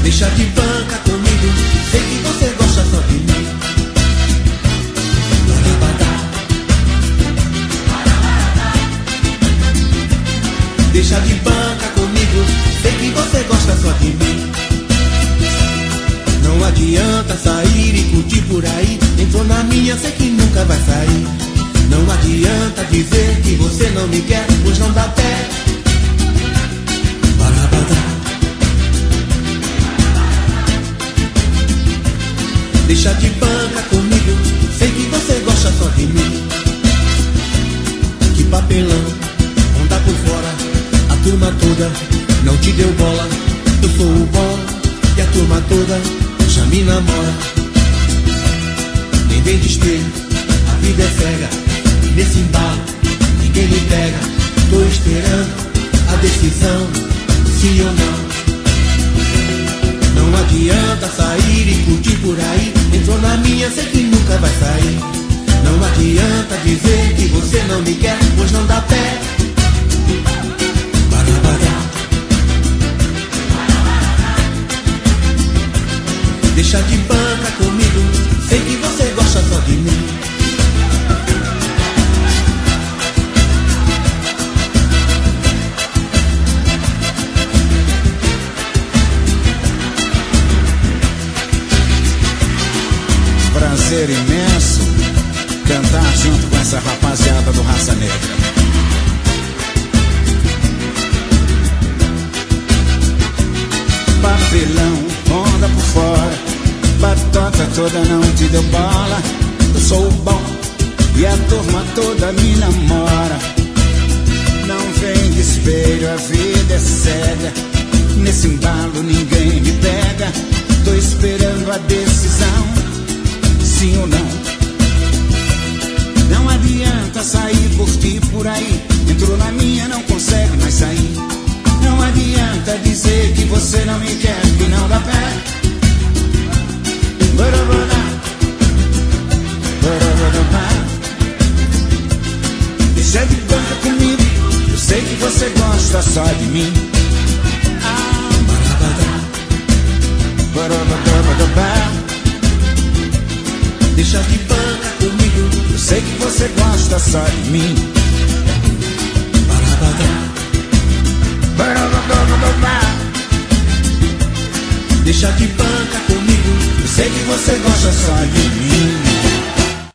Deixa de banca comigo, sei que você gosta só de mim. Deixa de banca comigo, sei que você gosta só de mim. Não adianta sair e curtir por aí, entrou na minha, sei que nunca vai sair. Não adianta dizer que você não me quer, pois não dá pé. Deixa de banca comigo, sei que você gosta só de mim. Que papelão, anda por fora, a turma toda não te deu bola. Eu sou o bom e a turma toda já me namora. Nem vem desespero, a vida é cega, nesse embalo ninguém me pega. Tô esperando a decisão, sim ou não. Não adianta sair e curtir por aí, entrou na minha, sei que nunca vai sair. Não adianta dizer que você não me quer, pois não dá pé. Deixa de banca comigo, sei que você gosta só de mim. Prazer imenso cantar junto com essa rapaziada do Raça Negra. Papelão, onda por fora, batota toda não te deu bola. Eu sou o bom e a turma toda me namora. Não vem de espelho, a vida é cega, nesse embalo ninguém me pega. Tô esperando a decisão, sim ou não. Não adianta sair, curtir por aí, entrou na minha, não consegue mais sair. Não adianta dizer que você não me quer, que não dá pé. Deixa de banca comigo, eu sei que você gosta só de mim. Deixa de banca comigo, eu sei que você gosta só de mim. Deixa de banca comigo, eu sei que você gosta só de mim.